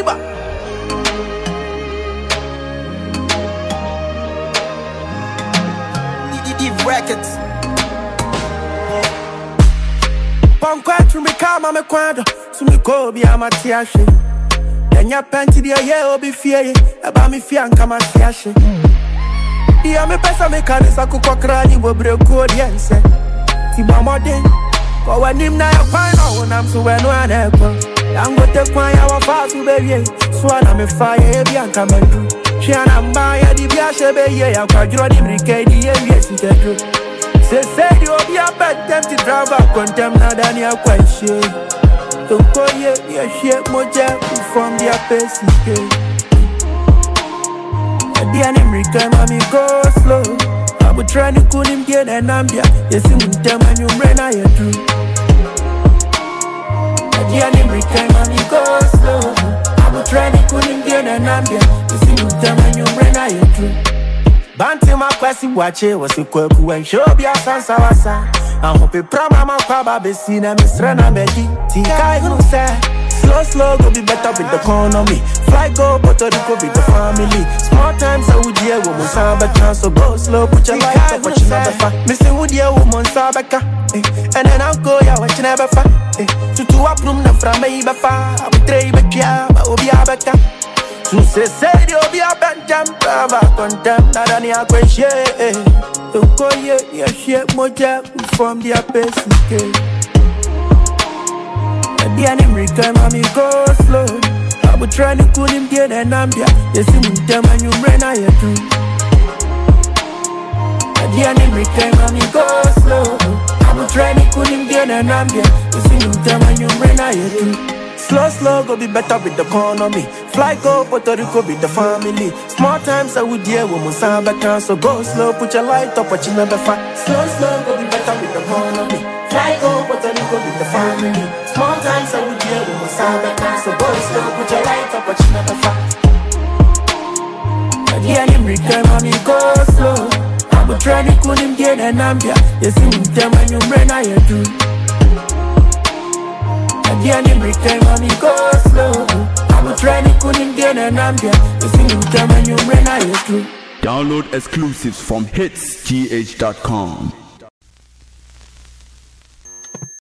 Iba. Deep Records. Pankwa me kama me kwado. Sumi ko bi amati ashe. Yanya penti dia ye obi fie. Eba mi fie anka mati ashe. Dia me pesa me kanisa kukokra ni bobre ko diense. Tiba modern. Kwa wanim na ya kwana unam suwe no aneko. Yango te kwa ya wafasu beye. Swana me fire ebi anka mendu. Shiana mbaya di biashe beye. Ya kwa juro di mrike di ye yesi tedro. Se di obi a bad them to drive up contem na dani a kwenshe. Toko ye shie moja from the apesike. Diani mrike mami go slow. Abu trani kunim gen and ambia. Yesi muntema nyumrena yetu. Diani mrike mami go slow. Abu trani kunim gen and ambia. Yesi muntema nyumrena yetu. Banti makwasi wache wasikweku and show be a sansa wasa. I hope it prama makwaba besina misra na meji. Tika you say slow go be better with the economy. Fly go Puerto Rico with the family. Small times I would hear woman sabaka. So go slow put your life up what you never find. Missing would hear woman sabaka. And then I'll go ya what you never find. To up room na from me befa. I would trade with ya but will be a better. To say you'll be a bad jump, brava, contempt, not any question. To go ye, shit, moja, from the apesike. And the enemy time, I go slow. I would try to cool him get an ambia. Yes, you mean them and you ran I do. And the enemy time, I go slow. I would try to cool him get an ambia. Yes, you mean them and you ran I do. Slow go be better with the economy. Fly go Puerto Rico with the family. Small times I would hear woman sabaka. So go slow, put your light up what you never find. Slow go be better with the economy. Fly go Puerto Rico with the family. Small times I would hear woman sabaka. So go slow, put your light up what you never find. And the enemy time I go slow. I would try to cool him get an ambia. Yes, you mean them and you ran I do. The enemy time I go slow. I'm trying to couldn't get an ambia. You see me time and you ran I do. Download exclusives from hitsgh.com.